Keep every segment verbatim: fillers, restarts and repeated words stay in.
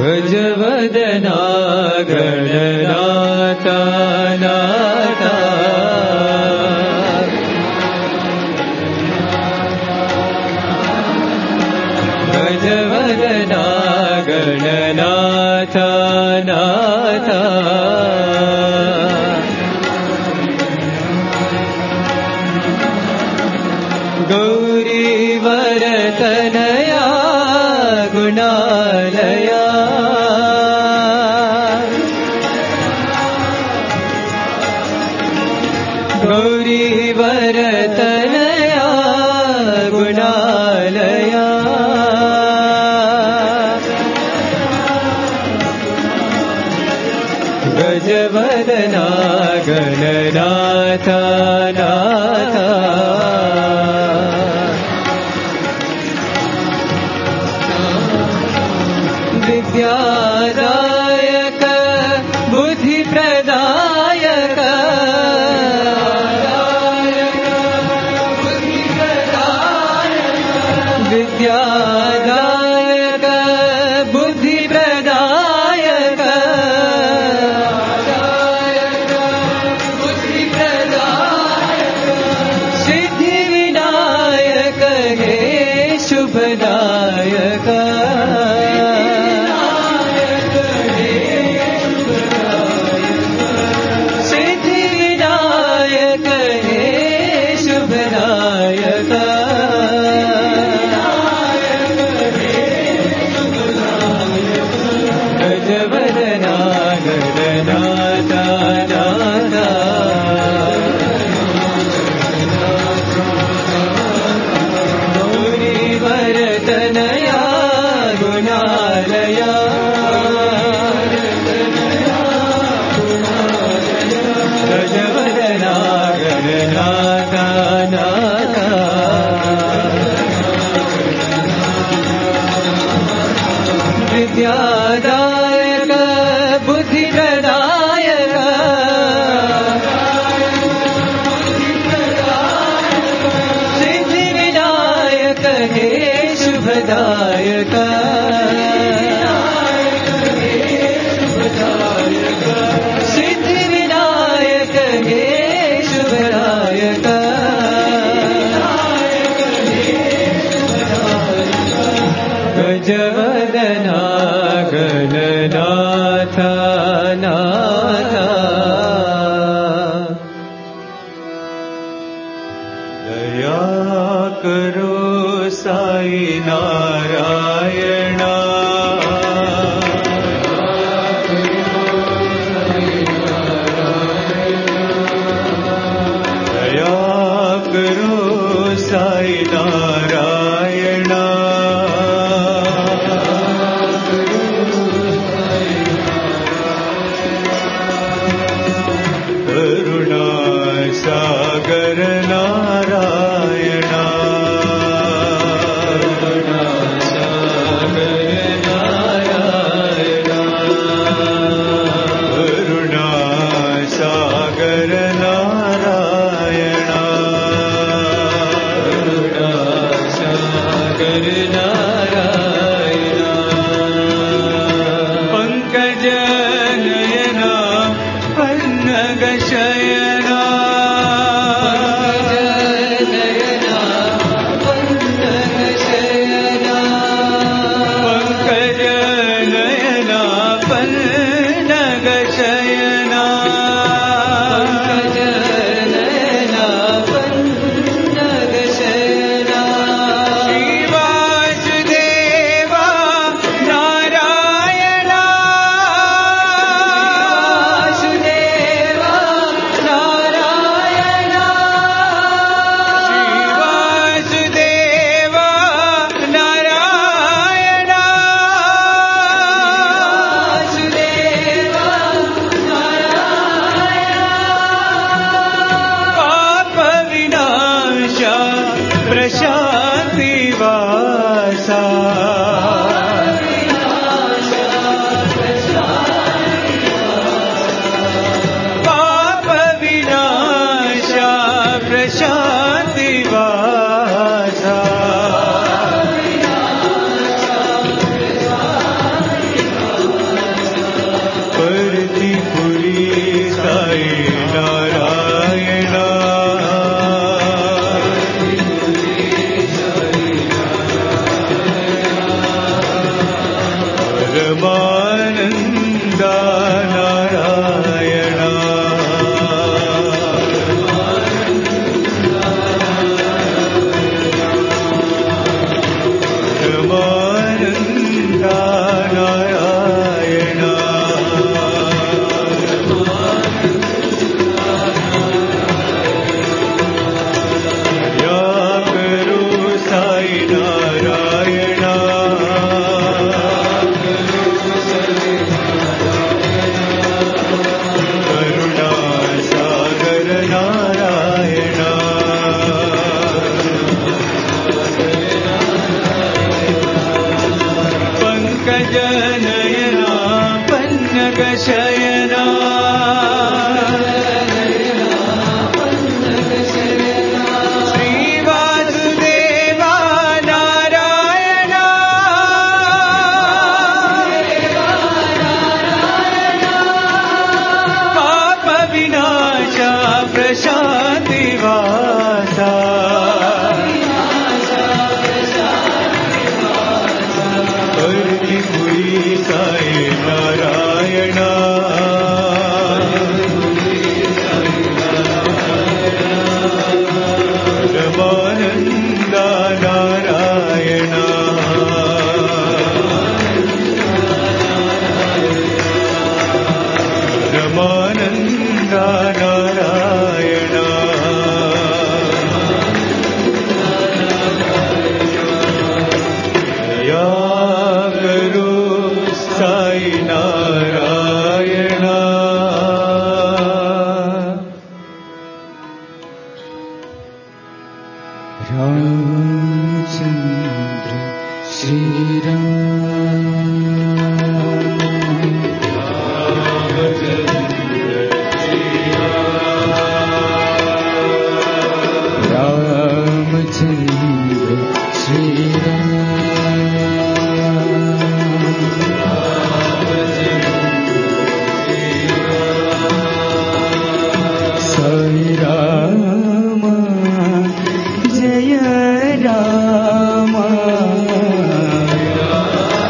गजवदना गणनाथा नाथा गजवदना गणनाथा नाथा गौरीवरतनया गुणालया गौरीवरतनया गुणालया गजवदना गणनाथा नाथा विद्यादायक बुद्धिप्रदायक विद्यादायक बुद्धिप्रदायक सिद्धिविनायक हे शुभदायक विद्यादायक बुद्धिप्रदायक सिद्धिविनायक हे शुभदायक सिद्धिविनायक हे शुभदायक गजवदना गणनाथा नाथा दया करो साई नारायणा दया करो साई नारायणा सागर नारायणा सागर नारायणा करुणा सागर नारायणा करुणा सागर नारायणा पंकज नयना पन्नग शयना शिवाय परमानंद नारायण Rama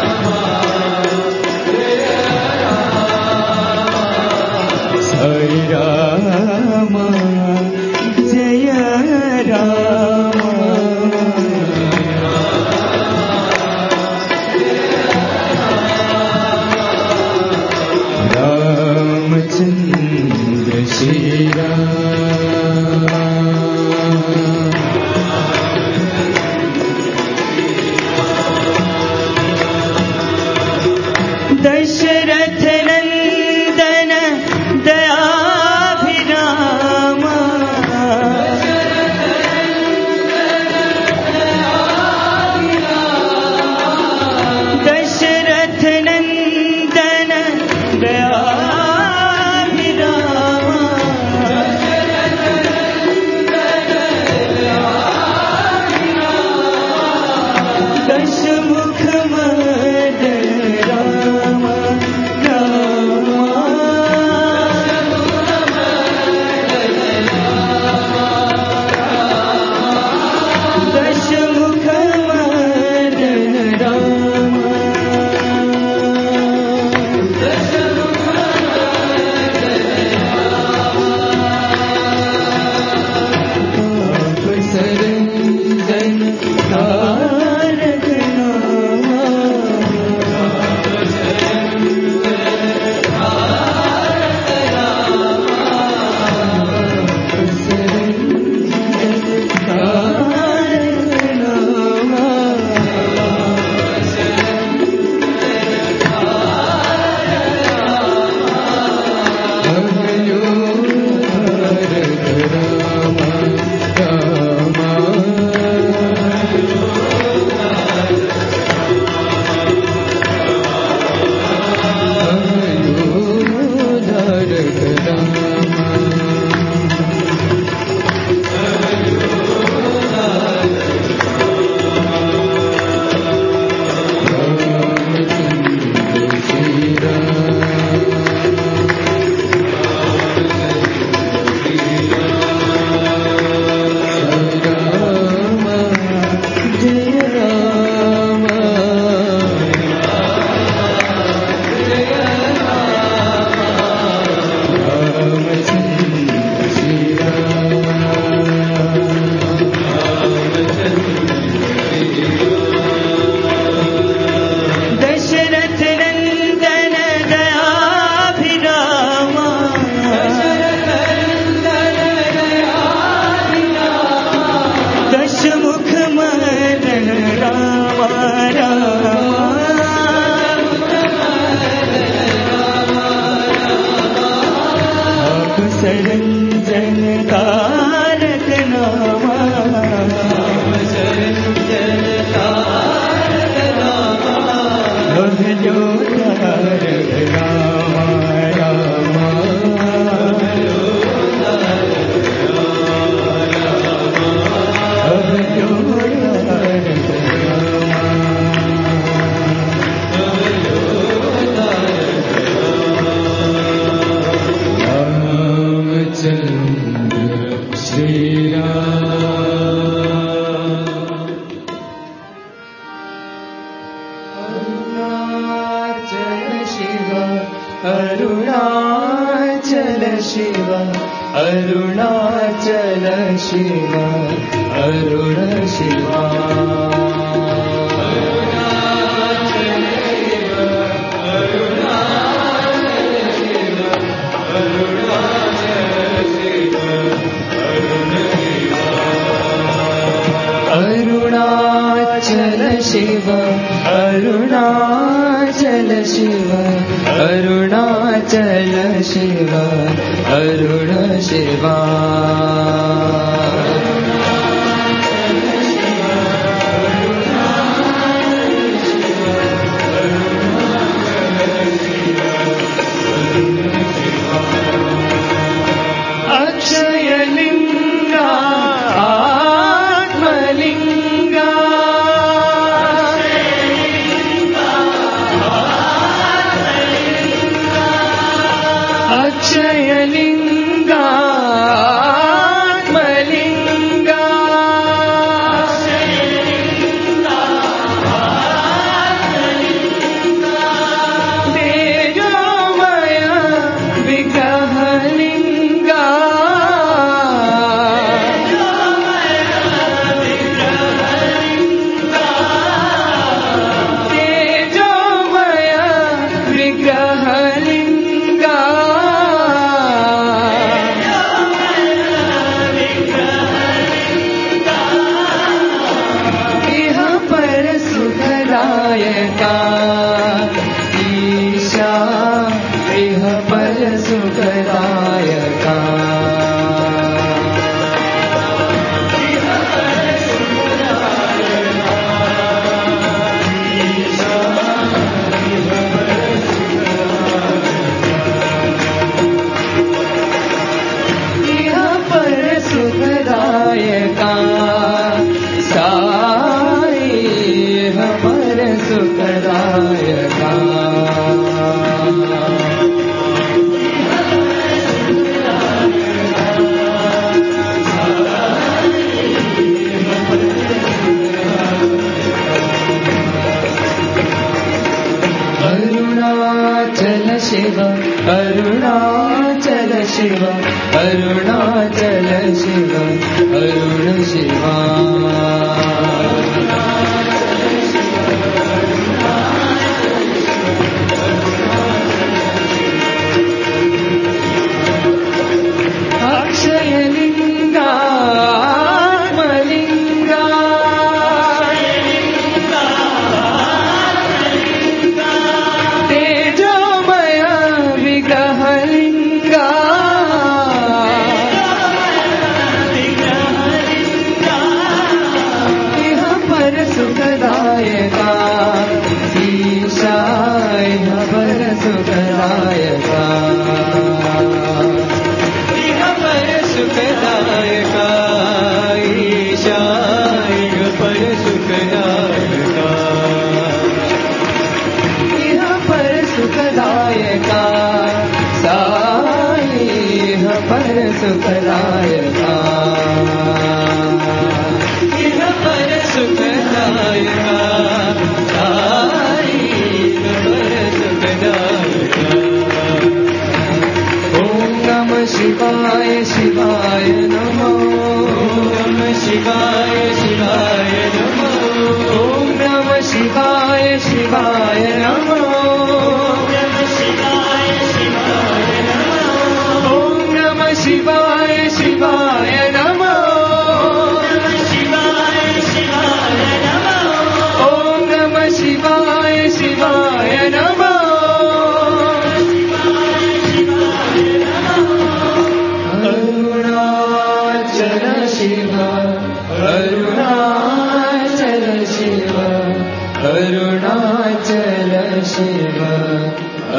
अरुणाचल शिव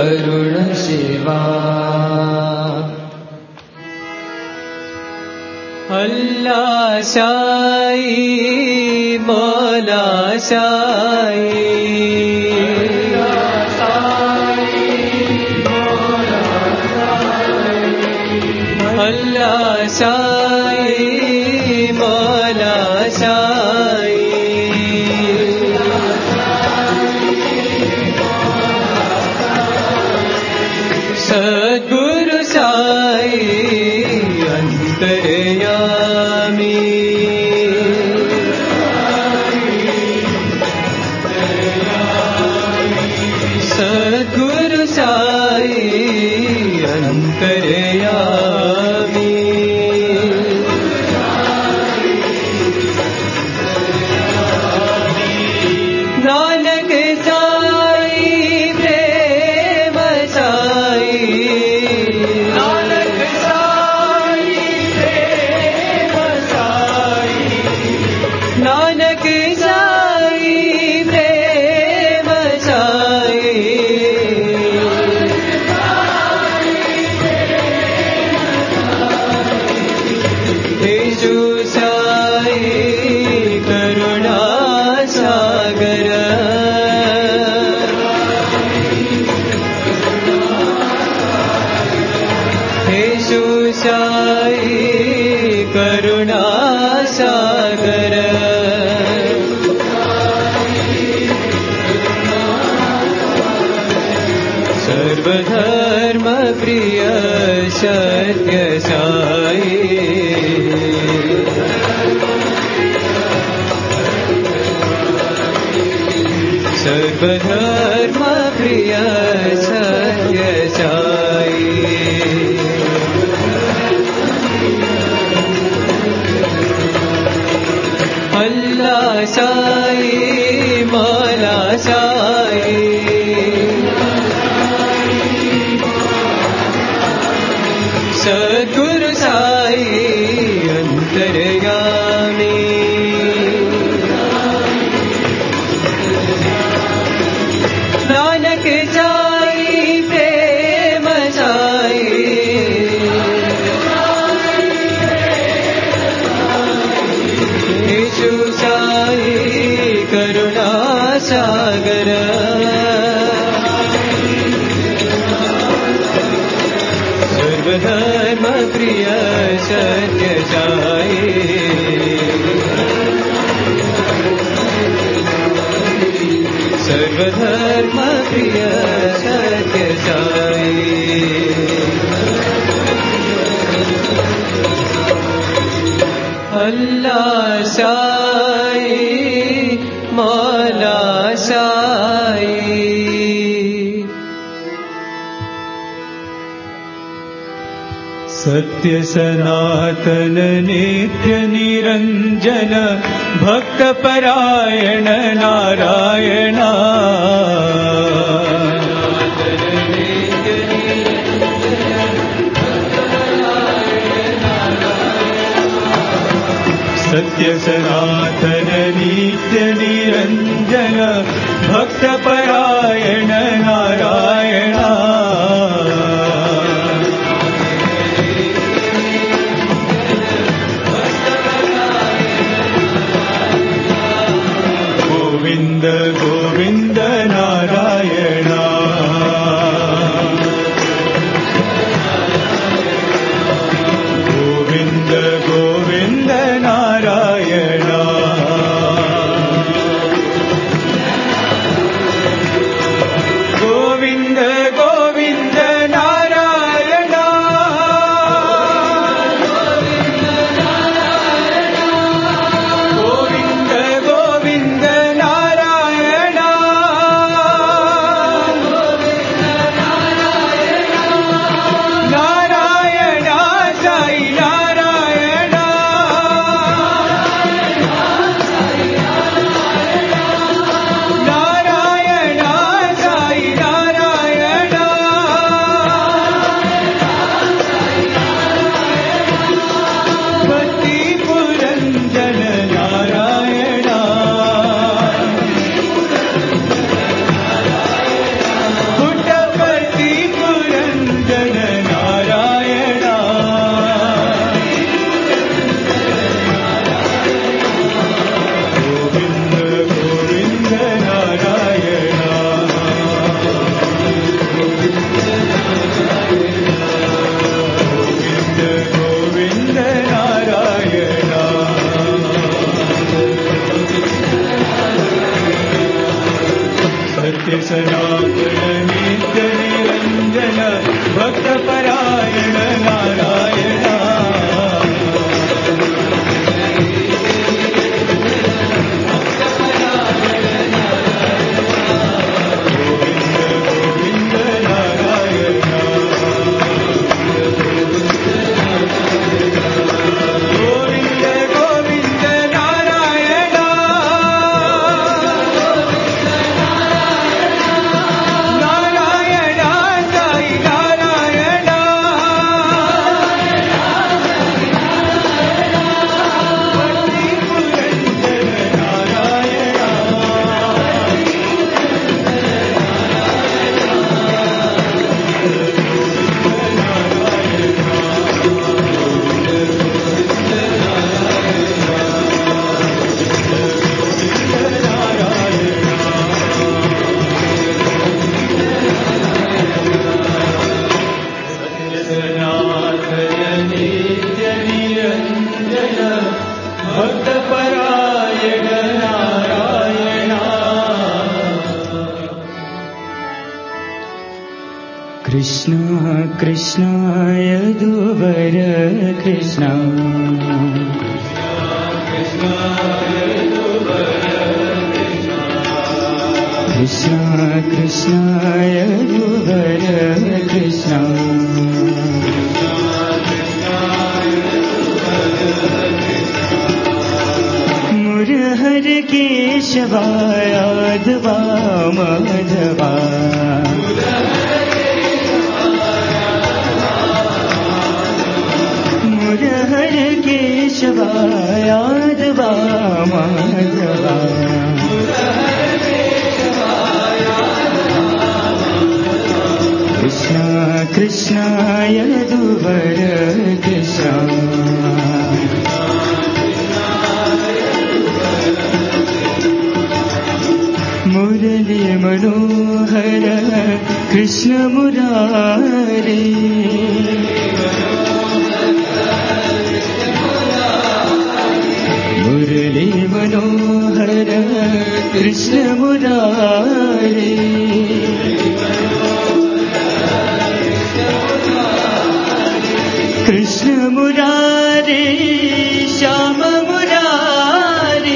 अरुण शिवा अल्लाह साई मौला साई अल्लाह साई मौला साई सद्गुरु साई अंतर्यामी सद्गुरु साई अंतर्यामी नानक साई प्रेम साई नानक साई प्रेम साई नानक साई प्रेम साई यीशु साई करुणा सागर यीशु साई करुणा सागर सर्वधर्म प्रिय सत्य साई सर्वधर्म प्रिय सत्य साई अल्लाह साई मौला साई सद्गुरु साई अंतर्यामी नानक साई प्रेम साई यीशु साई करुणा सागर सर्वधर्म प्रिय सत्य साई सर्वधर्म प्रिय सत्य साई अल्लाह साई मौला साई सत्य सनातन नित्य निरंजन भक्त परायण नारायण सत्य सनातन नित्य निरंजन भक्त परायण नारायण गोविंद गोविंद नारायण गोविंद गोविंद नारायण गोविंद गोविंद नारायण गोविंद गोविंद नारायण सत्य सनातन नित्य निरंजन भक्त परायण नारायण कृष्ण कृष्ण यदुवर कृष्ण कृष्ण कृष्ण यदुवर कृष्ण मुरहर केशवा यादवा माधवा मुरहर केशवा यादवा माधवा कृष्ण कृष्ण यदुवर कृष्ण मुरली मनोहर कृष्ण मुरारी मुरली मनोहर कृष्ण मुरारी कृष्ण मुरारी श्याम मुरारी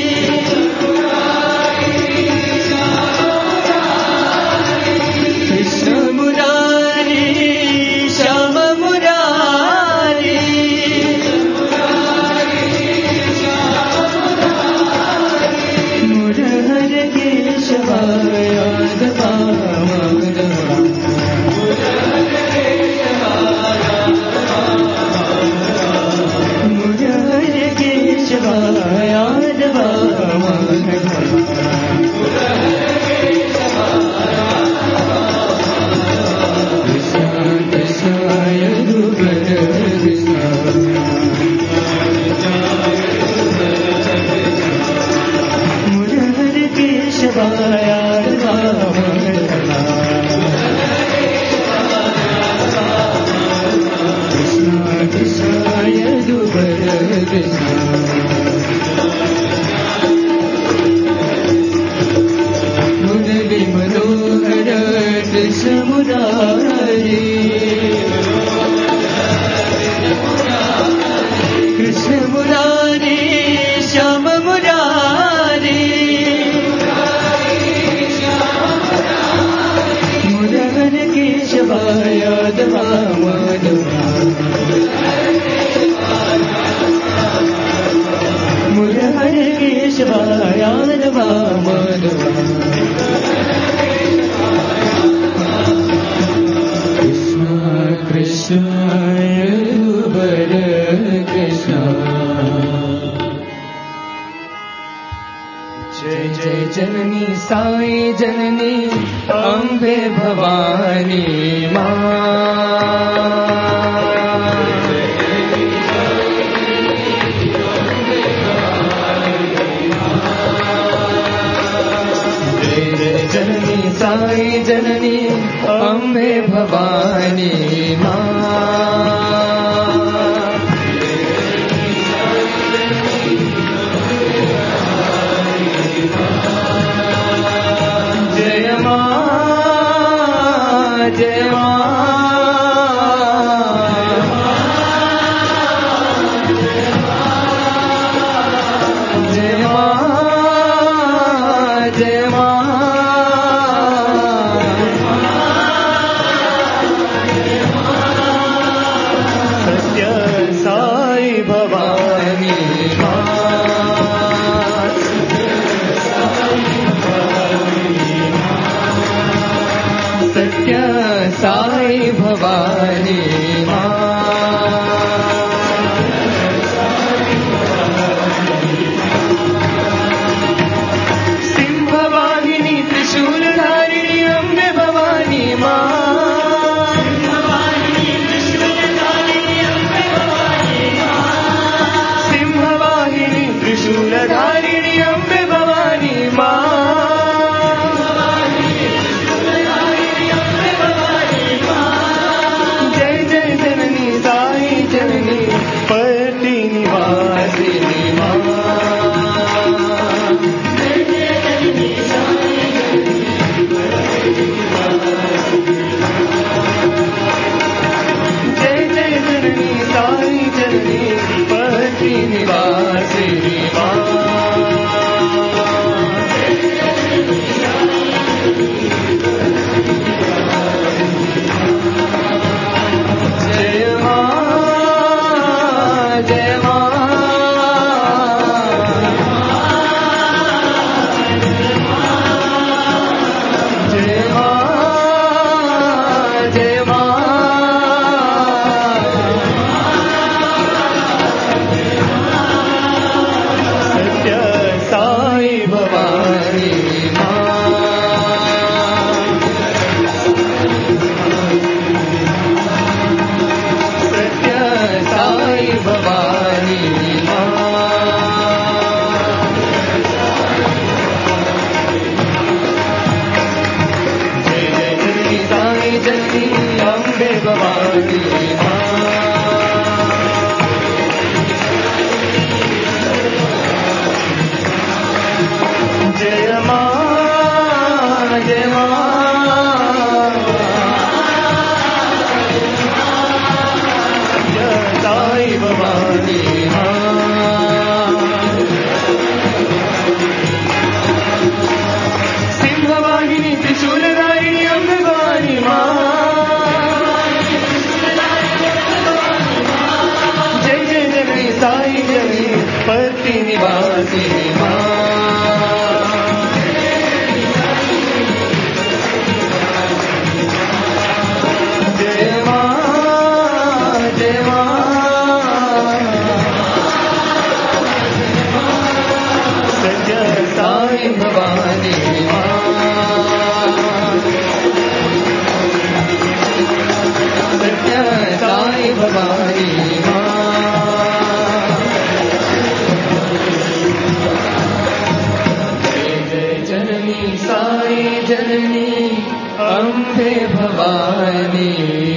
कृष्ण मुरारी श्याम मुरारी मुरहर केशवा यादवा माधवा मुरहर केशवा यादवा माधवा कृष्ण कृष्ण यदुवर कृष्ण मुरहर केशवा यादवा माधवा कृष्ण कृष्ण यदुवर कृष्ण मुरली मनोहर कृष्ण मुरारी कृष्ण मुरारी श्याम मुरारी मुरहर केशवा यादवा माधवा मुरहर केशवा यादवा माधवा कृष्ण कृष्ण यदुवर कृष्ण जय जय जननी साई जननी अम्बे भवानी माँ जननी साई जननी अम्बे भवानी माँ जय जय साई भवानी सिंहवाहिनी त्रिशूलधारिणी अम्बे भवानी माँ सिंहवाहिनी त्रिशूलधारिणी अम्बे भवानी माँ सिंहवाहिनी त्रिशूलधारिणी अम्बे भवानी माँ जय जय जननी साई जननी पति निवासिनी माँ जय माँ जय माँ साई भवानी सत्य साई भवानी जय जय जननी साई जननी अम्बे भवानी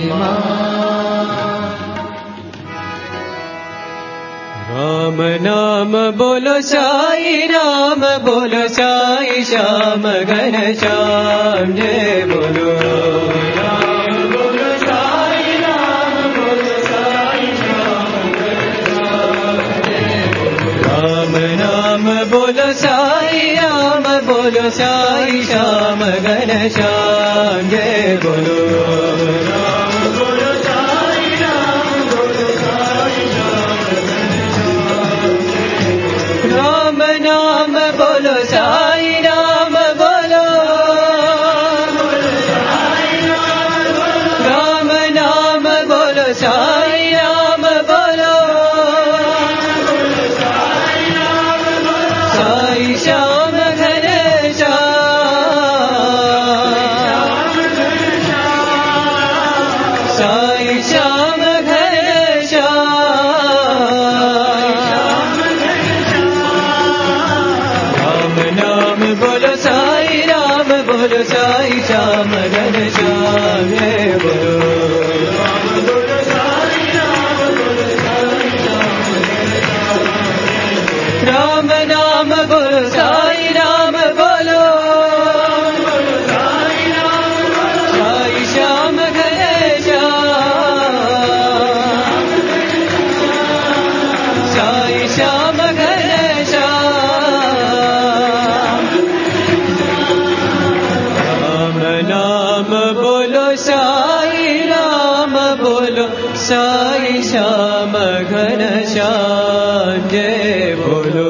राम नाम बोलो साई राम बोलो साई श्याम घन श्याम जय बोलो राम बोलो साई राम बोलो साई श्याम घन श्याम जय बोलो राम नाम बोलो साई राम बोलो साई श्याम घन श्याम जय बोलो राम बोलो साई राम बोलो साई श्याम राम नाम बोलो साई राम बोलो राम नाम बोलो साई राम बोलो साई श्याम घन श्याम साई श्याम घन श्याम राम नाम बोलो साई राम बोलो साई श्याम घन श्याम जय बोलो राम बोलो साई राम बोलो साई श्याम राम नाम बोलो साई राम बोलो साई राम साई श्याम साई श्याम घनश्याम जय बोलो।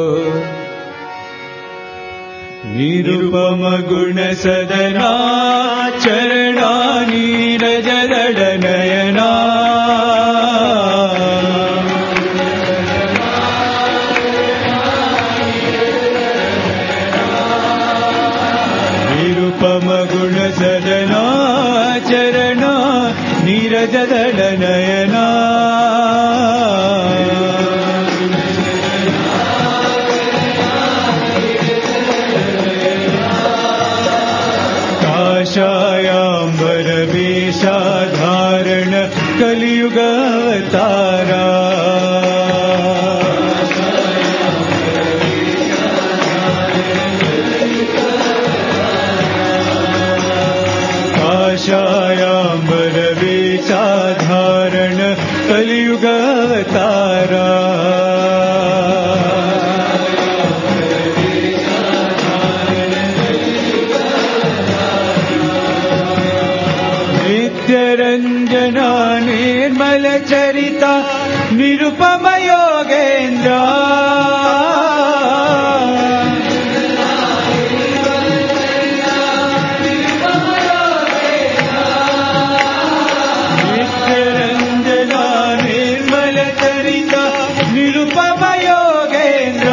निरुपम गुण सदना चरणा नीरज दल नयना निरुपम गुण सदना चरणा नीरज दल नयना काशायाम्बर वेशाधारण कलियुग अवतारा काशायाम्बर वेशाधारण कलियुग अवतारा नित्यरंजना निर्मल चरिता निरुपम योगेन्द्र नित्यरंजना निर्मल चरिता निरुपम योगेन्द्र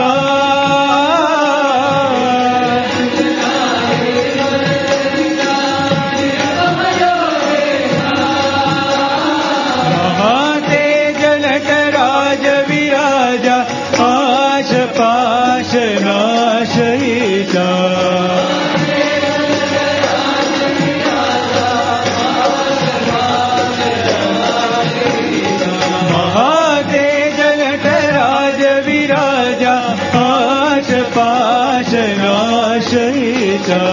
पाशनाशयिता महातेज नटराज विराजा पाश पाशनाशयिता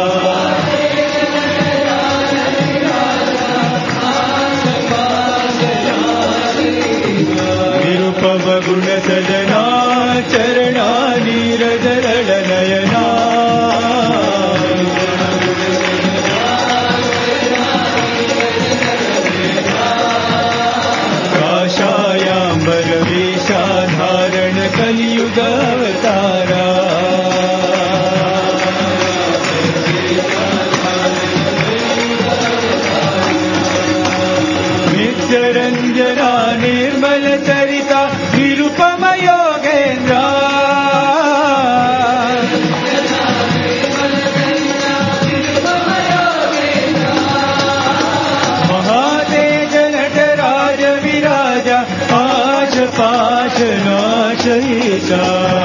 निरुपम गुण सजना चरणा नीरज दल नयना काशायाम्बर वेशाधारण कलियुग अवतारा नित्यरंजना निर्मल चरिता निरुपम योगेन्द्र महातेज नटराज विराजा पाश पाशनाशयिता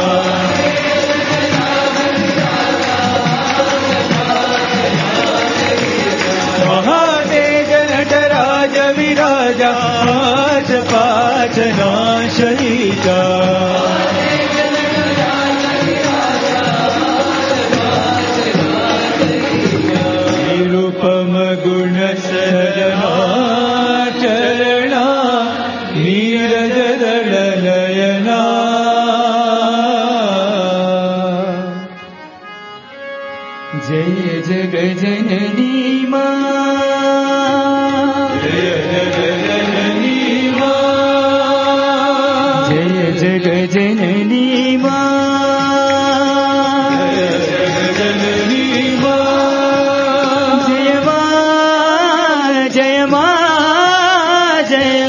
महातेज नटराज विराजा पाश पाशनाशयिता निरुपम गुण सदना चरणा नीरज दल नयना जय जग जननी मां जय जग जननी मां जय जग जननी मां जय जग जननी मां जय मां जय मां जय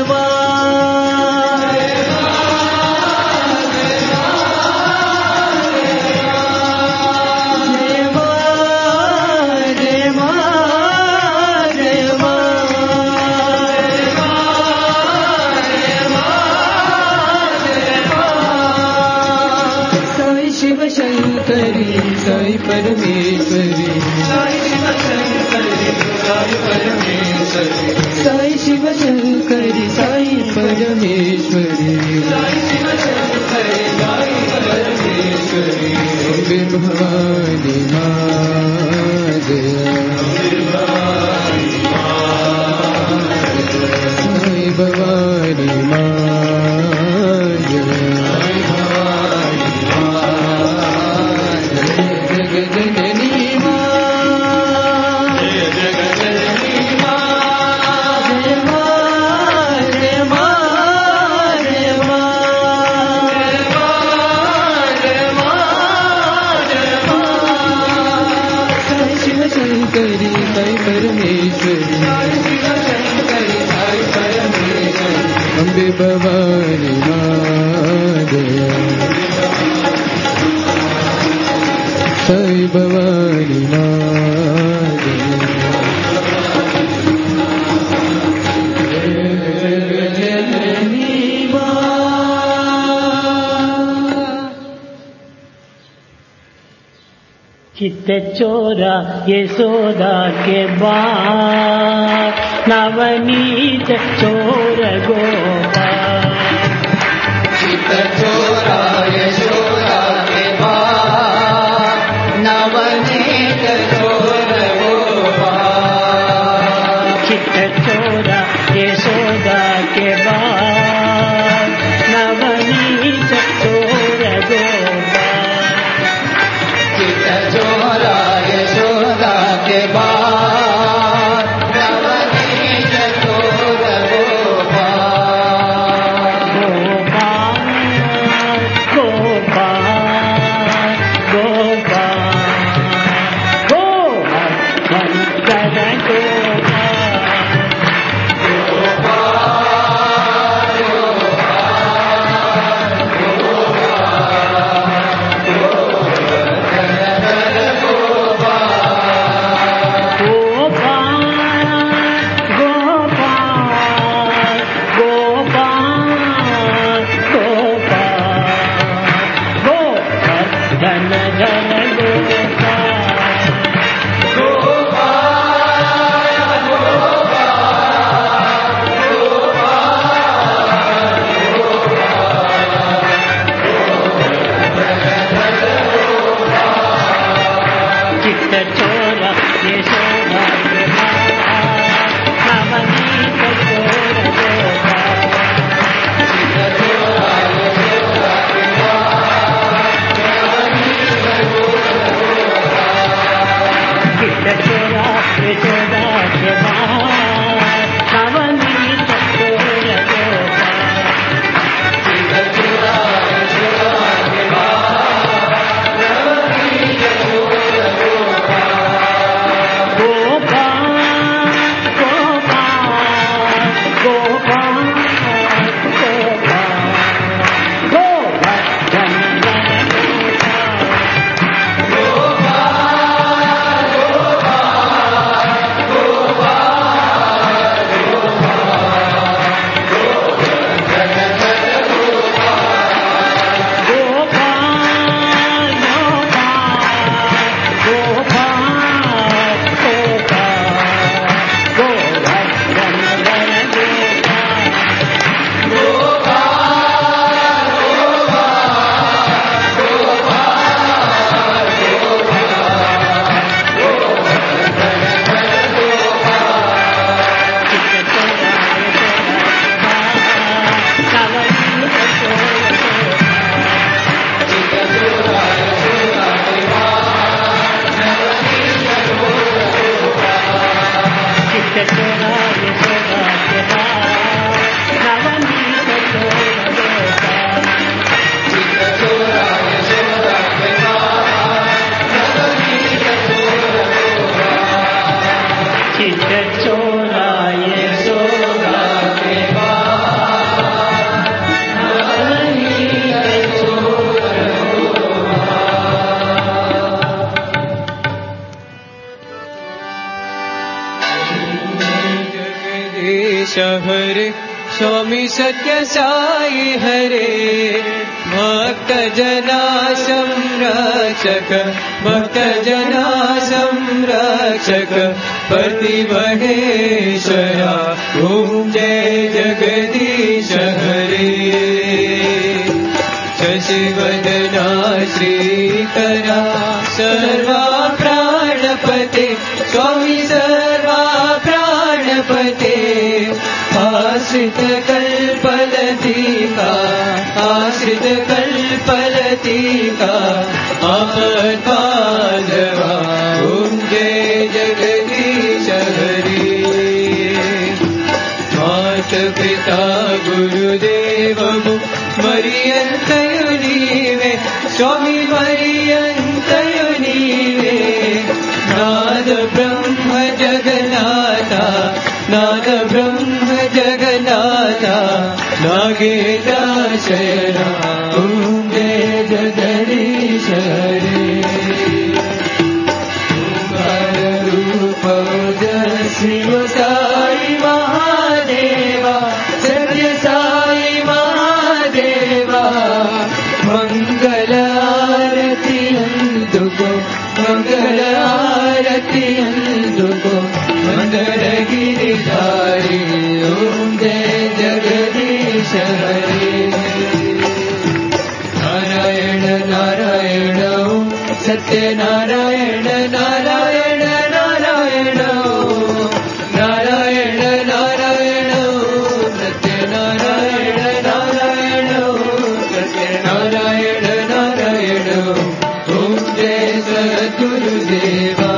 साई परमेश्वरी साई शिव शंकरी साई परमेश्वरी साई शिव शंकरी साई परमेश्वरी साई शिव शंकरी साई परमेश्वरी अम्बे भवानी मां जय साई भवानी मां जय जननी मां जय जग जननी मां जय मां शंकरी साई परमेश्वरी अम्बे भवानी माधव साई भवानी माधव चित्त चोरा यशोदा के बाप नवनीत चोर गोपाल चित्त चोरा यशोदा के बाप नवनीत चोर गोपाल चित्त चोरा यशोदा के बाप नवनीत चोर गोपाल चोरा यशोदा के बाद नवनीत चोर गोपाल गोपाल गोपाल गोपाल हरे स्वामी सत्य साई हरे भक्त जना संरक्षक भक्त जना संरक्षक प्रतिवहेश्वरा ओम जय जगदीश हरे शशिवदना श्रीकरा सर्वा प्राणपते स्वामी सर्वा प्राणपते आश्रित कल्पलतिका आश्रित कल्पलतिका आपद्बांधवा ओम जय जगदीश हरे मात पिता गुरुदेव मरियंतयु नीवे स्वामी मरियंतयु नीवे नाद ब्रह्म जगन्नाथा नाद ब्रह्म जगन्नाथा नागेता शरणा ओम जय जगदीश हरे ओंकार रूप जय शिव साई महादेवा सत्य साई महादेवा मंगल आरती अंदुको मंगल आरती अंदुको मंगल गिरिधारी ओम जय जगदीश हरे नारायण नारायण ओम सत्य नारायण नारायण नारायण ओम नारायण नारायण ओम सत्य नारायण नारायण ओम सत्य नारायण नारायण ओम जय सद्गुरुदेवा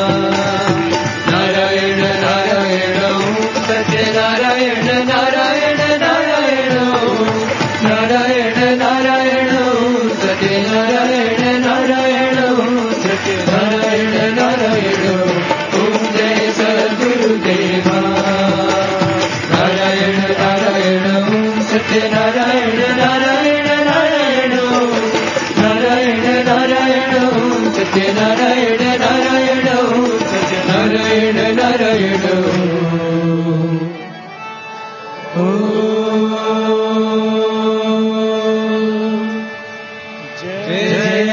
नारायण नारायण ओम सत्य नारायण नारायण नारायण ओम नारायण नारायण ओम सत्य नारायण नारायण ओम सत्य नारायण नारायण ओम जय सद्गुरुदेवा नारायण नारायण ओम सत्य नारायण नारायण नारायण ओम नारायण नारायण ओम सत्य नारायण नारायण ओम सत्य नारायण नारायण ओम जय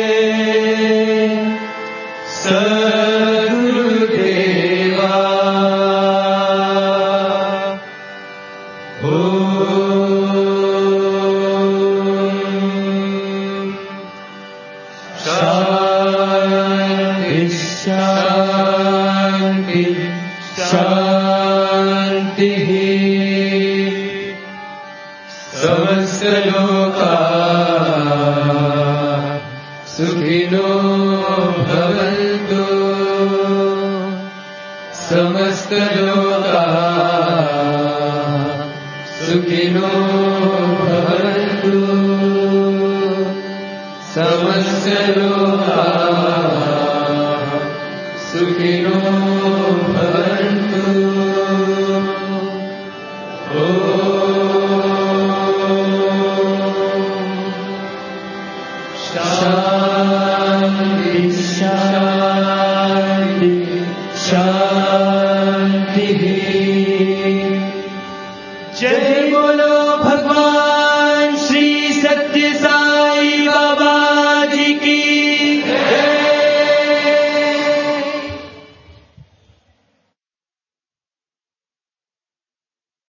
सद्गुरुदेवा शांति शांति शांति समस्त लोका सुखिनो भवन्तु समस्त लोका सुखिनो भवन्तु समस्त लोका सुखिनो